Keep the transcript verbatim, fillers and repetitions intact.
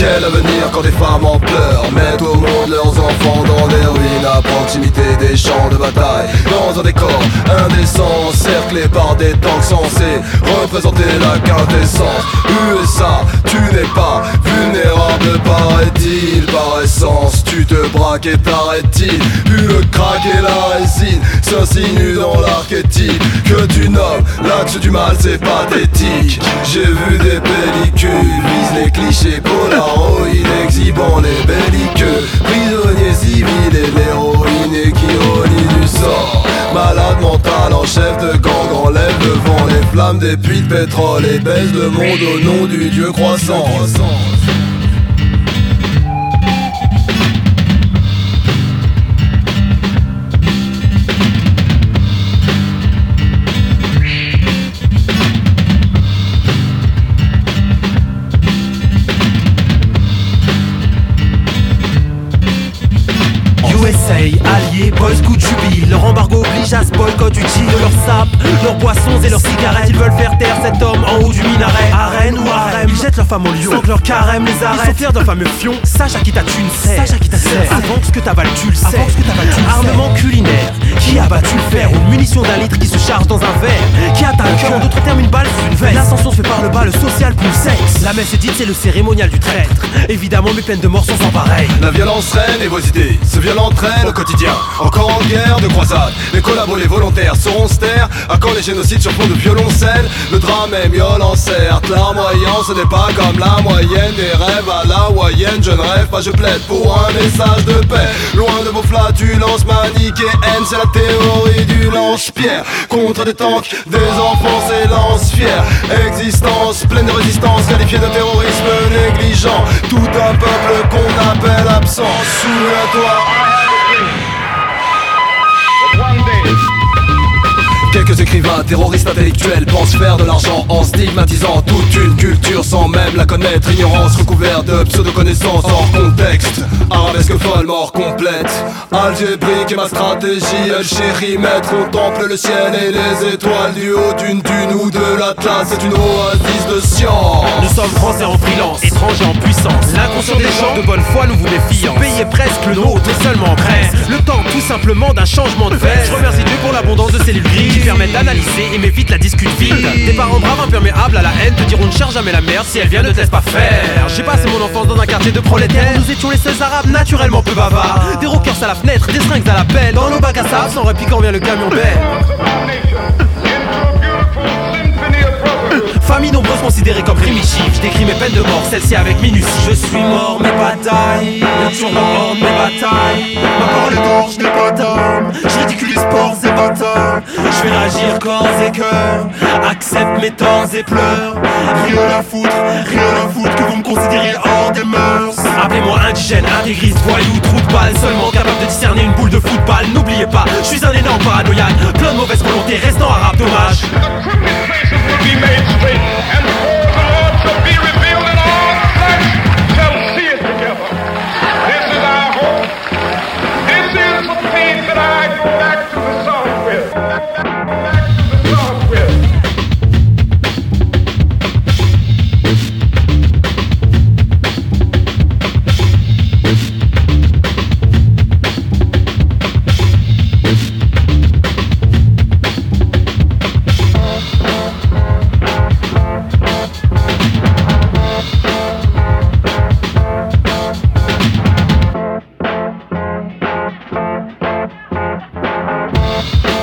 Quel avenir quand des femmes en pleurs mettent au monde leurs enfants dans des ruines à proximité des champs de bataille, dans un décor indécent, cerclé par des tanks censés représenter la quintessence. U S A, tu n'es pas vulnérable, paraît-il, par essence. Tu te braques et t'arrêtes-il. Puis le crack et la résine s'insinuent dans l'archétype que tu nommes l'axe du mal, c'est pathétique. J'ai vu des pellicules, visent les clichés Polaroid, exhibant les belliqueux prisonniers civils et l'héroïne et qui relie du sort. Malade mental en chef de gang, enlève devant les flammes des puits de pétrole et baise le monde au nom du dieu croissant. U S A, alliés, boys, coup de jubile. Leur embargo oblige à ce boycott utile de leurs sapes, leurs boissons et leurs cigarettes. Ils veulent faire taire cet homme en haut du minaret. Arène ou harem, ils jettent leur femme au lion sans que leur carême les arrête. Ils sont fiers d'un fameux fion, sache à qui ta thune sert. Sache à qui ta sert. Avant ce que t'avales tu le sais. Avant ce que t'avales tu le sais. Armement culinaire, qui a battu le fer? Une munition d'un litre qui se charge dans un verre, qui atteint le cœur, en d'autres termes une balle sur une veste. L'ascension se fait par le bas, le social pour le sexe. La messe est dite, c'est le cérémonial du traître. Évidemment mes peines de mort sont sans pareil. La violence règne et vos idées se violent traînent au quotidien. Encore en guerre de croisade, les collabos, les volontaires seront stères. À quand les génocides sur fond de violoncelle? Le drame est violent certes, larmoyant ce n'est pas comme la moyenne des rêves à la hawaïenne. Je ne rêve pas, je plaide pour un message de paix. Loin de vos flatulences manichéennes, c'est la théorie du lance-pierre. Contre des tanks, des enfants s'élancent fiers. Existence pleine de résistance, qualifiée de terrorisme négligent. Tout un peuple qu'on appelle absent. Souviens-toi. Quelques écrivains, terroristes intellectuels pensent faire de l'argent en stigmatisant toute une culture sans même la connaître. Ignorance recouverte de pseudo-connaissances hors contexte. Arabesque folle, mort complète. Algébrique et ma stratégie, El chérimètre contemple le ciel et les étoiles du haut d'une dune ou de l'Atlas. C'est une oasis de science. Nous sommes français en freelance, étrangers en puissance. L'inconscient des gens, de bonne foi nous vous méfions. Payez presque le nôtre seulement presque. Le temps tout simplement d'un changement de veste. Je remercie Dieu pour l'abondance de cellules grises qui permettent d'analyser et m'évite la discute vide. Tes parents braves imperméables à la haine te diront ne cherche jamais la merde si elle vient ne te laisse pas faire. J'ai passé mon enfance dans un quartier de prolétaires. Nous étions les seuls arabes naturellement peu bavards. Des rockers à la fenêtre, des seringues à la pelle. Dans nos bacs à sable, sans répit quand vient le camion belle. Famille nombreuse considérée comme primitive. Je décris mes peines de mort, celle-ci avec minutie. Je suis mort mais bataille, toujours mort mes batailles. Ma parole est d'or, je n'ai pas d'âme. Je ridiculise sports et batailles. Je vais réagir corps et cœur. Accepte mes torts et pleurs. Rien à foutre, rien à foutre que vous me considériez hors des mœurs. Appelez-moi indigène, intégriste, voyou, trou de balle. Seulement capable de discerner une boule de football. N'oubliez pas, je suis un énorme paranoïaque. Plein de mauvaise volonté, restant arabe, dommage. Be made straight, and the Lord shall be revealed, and all flesh shall see it together. This is our hope. This is the faith that I go back to the sun with. Back to the sun with. We'll be right back.